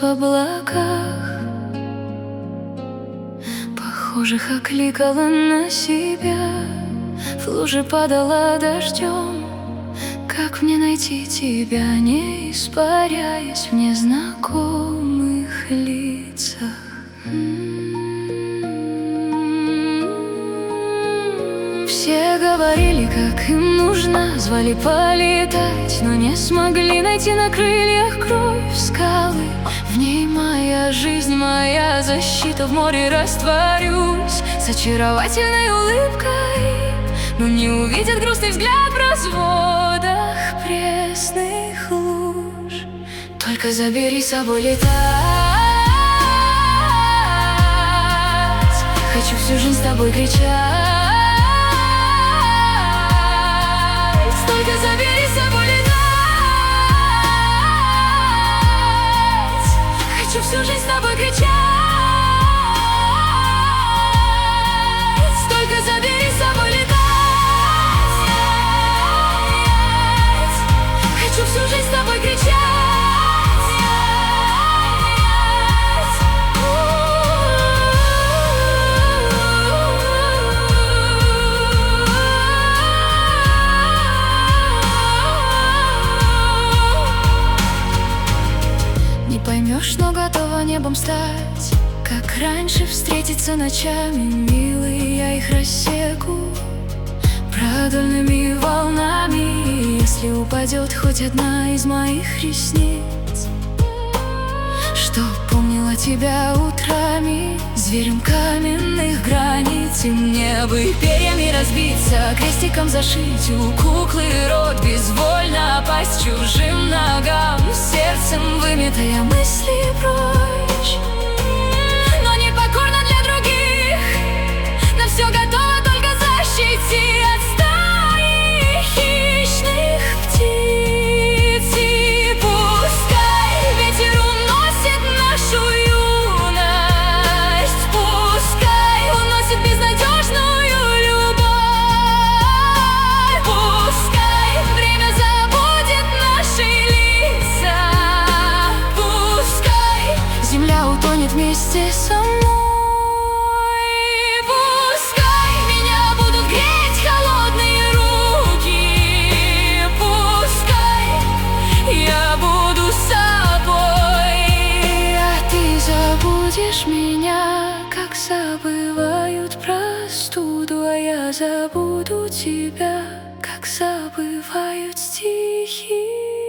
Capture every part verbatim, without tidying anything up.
в облаках, похожих окликала на себя, в луже падала дождем. Как мне найти тебя, не испаряясь в незнакомых лицах? Все говорили, как им нужна, звали полетать, но не смогли найти на крыльях кровь скалы. В ней моя жизнь, моя защита, в море растворюсь с очаровательной улыбкой, но не увидят грустный взгляд в разводах пресных луж. Только забери с собой летать, хочу всю жизнь с тобой кричать. Только забери с собой летать, хочу всю жизнь с тобой кричать. Только забери с собой летать, хочу всю жизнь с тобой кричать. Не поймешь, но готова небом стать, как раньше встретиться ночами, милый, я их рассеку продольными волнами. Если упадет хоть одна из моих ресниц, что помнила тебя утрами, зверем каменных границ, и мне бы перьями разбиться, крестиком зашить у куклы рот, безвольно пасть чужим ногам, сердцем выметая мысли прочь. Но не покорна для других, на все готова только защити от стаи хищных птиц. И пускай ветер уносит нашу юность, пускай уносит безнадежную любовь, пускай время забудет наши лица, пускай земля утонет вместе со мной. Забудешь меня, как забывают простуду, а я забуду тебя, как забывают стихи.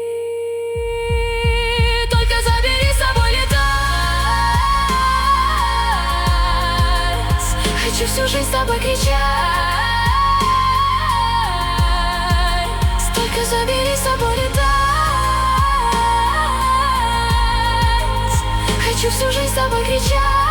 Только забери с собой летать, хочу всю жизнь с тобой кричать. Только забери с собой летать, хочу всю жизнь с тобой кричать.